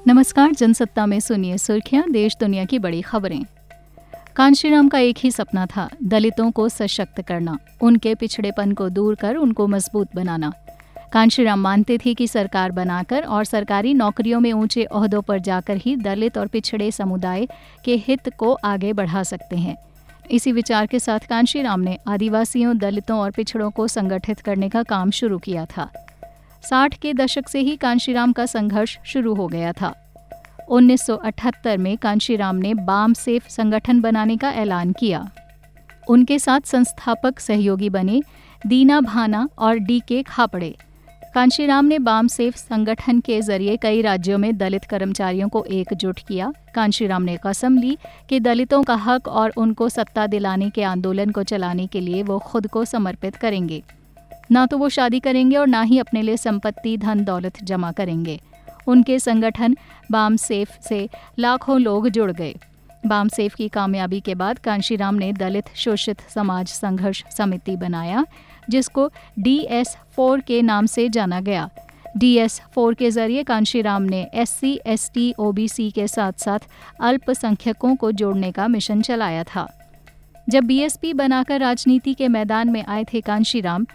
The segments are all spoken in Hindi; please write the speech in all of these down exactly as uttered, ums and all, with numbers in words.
नमस्कार, जनसत्ता में सुनिए सुर्खियां, देश दुनिया की बड़ी खबरें। कांशीराम का एक ही सपना था, दलितों को सशक्त करना, उनके पिछड़ेपन को दूर कर उनको मजबूत बनाना। कांशीराम मानते थे कि सरकार बनाकर और सरकारी नौकरियों में ऊंचे ओहदों पर जाकर ही दलित और पिछड़े समुदाय के हित को आगे बढ़ा सकते हैं। इसी विचार के साथ कांशीराम ने आदिवासियों, दलितों और पिछड़ों को संगठित करने का काम शुरू किया था। साठ के दशक से ही कांशीराम का संघर्ष शुरू हो गया था। उन्नीस सौ अठहत्तर में कांशीराम ने बाम सेफ संगठन बनाने का ऐलान किया। उनके साथ संस्थापक सहयोगी बने दीना भाना और डी के खापड़े। कांशीराम ने बाम सेफ संगठन के जरिए कई राज्यों में दलित कर्मचारियों को एकजुट किया। कांशीराम ने कसम ली कि दलितों का हक और उनको सत्ता दिलाने के आंदोलन को चलाने के लिए वो खुद को समर्पित करेंगे। ना तो वो शादी करेंगे और ना ही अपने लिए संपत्ति, धन दौलत जमा करेंगे। उनके संगठन बाम सेफ से लाखों लोग जुड़ गए। बाम सेफ की कामयाबी के बाद कांशीराम ने दलित शोषित समाज संघर्ष समिति बनाया, जिसको डी एस फोर के नाम से जाना गया। डी एस फोर के जरिए कांशीराम ने S C, S T, O B C के साथ साथ अल्पसंख्यकों को जोड़ने का मिशन चलाया था। जब बी एस पी बनाकर राजनीति के मैदान में आए थे कांशीराम,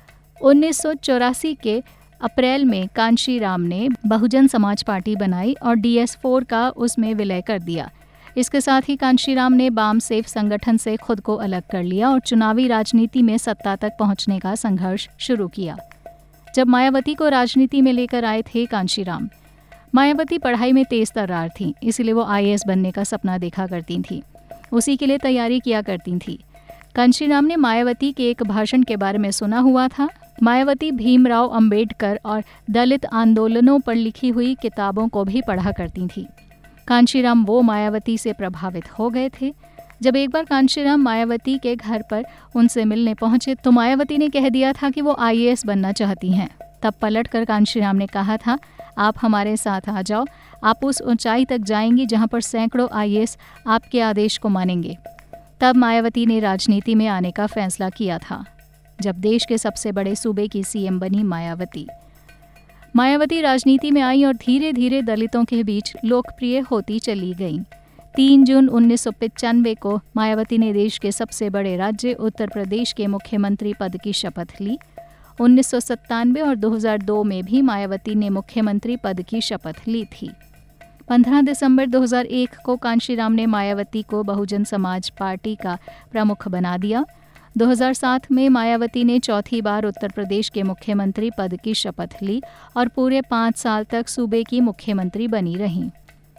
उन्नीस सौ चौरासी के अप्रैल में कांशीराम ने बहुजन समाज पार्टी बनाई और डी एस फोर का उसमें विलय कर दिया। इसके साथ ही कांशीराम ने बाम सेफ संगठन से खुद को अलग कर लिया और चुनावी राजनीति में सत्ता तक पहुंचने का संघर्ष शुरू किया। जब मायावती को राजनीति में लेकर आए थे कांशीराम, मायावती पढ़ाई में तेज तर्रार थी, इसलिए वो आई ए एस बनने का सपना देखा करती थी। उसी के लिए तैयारी किया करती थी। कांशीराम ने मायावती के एक भाषण के बारे में सुना हुआ था। मायावती भीमराव अंबेडकर और दलित आंदोलनों पर लिखी हुई किताबों को भी पढ़ा करती थी। कांशीराम वो मायावती से प्रभावित हो गए थे। जब एक बार कांशीराम मायावती के घर पर उनसे मिलने पहुंचे तो मायावती ने कह दिया था कि वो आई ए एस बनना चाहती हैं। तब पलटकर कांशीराम ने कहा था, आप हमारे साथ आ जाओ, आप उस ऊंचाई तक जाएंगी जहां पर सैकड़ों आई ए एस आपके आदेश को मानेंगे। तब मायावती ने राजनीति में आने का फैसला किया था, जब देश के सबसे बड़े सूबे की सी एम बनी मायावती। मायावती राजनीति में आई और धीरे धीरे दलितों के बीच लोकप्रिय होती चली गई। तीन जून उन्नीस सौ पचानवे को मायावती ने देश के सबसे बड़े राज्य उत्तर प्रदेश के मुख्यमंत्री पद की शपथ ली। उन्नीस सौ सत्तानवे और दो हज़ार दो में भी मायावती ने मुख्यमंत्री पद की शपथ ली थी। पंद्रह दिसंबर दो हज़ार एक को कांशीराम ने मायावती को बहुजन समाज पार्टी का प्रमुख बना दिया। दो हज़ार सात में मायावती ने चौथी बार उत्तर प्रदेश के मुख्यमंत्री पद की शपथ ली और पूरे पाँच साल तक सूबे की मुख्यमंत्री बनी रहीं।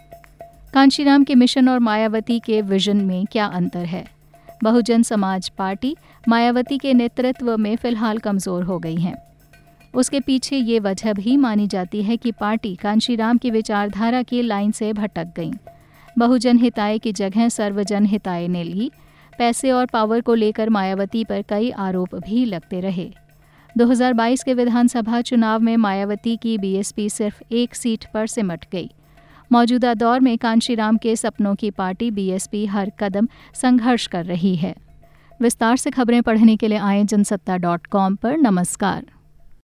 कांशीराम के मिशन और मायावती के विजन में क्या अंतर है? बहुजन समाज पार्टी मायावती के नेतृत्व में फिलहाल कमज़ोर हो गई है। उसके पीछे ये वजह भी मानी जाती है कि पार्टी कांशीराम की विचारधारा की लाइन से भटक गई। बहुजन हिताय की जगह सर्वजन हिताय ने ली। पैसे और पावर को लेकर मायावती पर कई आरोप भी लगते रहे। दो हज़ार बाईस के विधानसभा चुनाव में मायावती की बी एस पी सिर्फ एक सीट पर सिमट गई। मौजूदा दौर में कांशीराम के सपनों की पार्टी बी एस पी हर कदम संघर्ष कर रही है। विस्तार से खबरें पढ़ने के लिए आएं जनसत्ता डॉट कॉम पर। नमस्कार।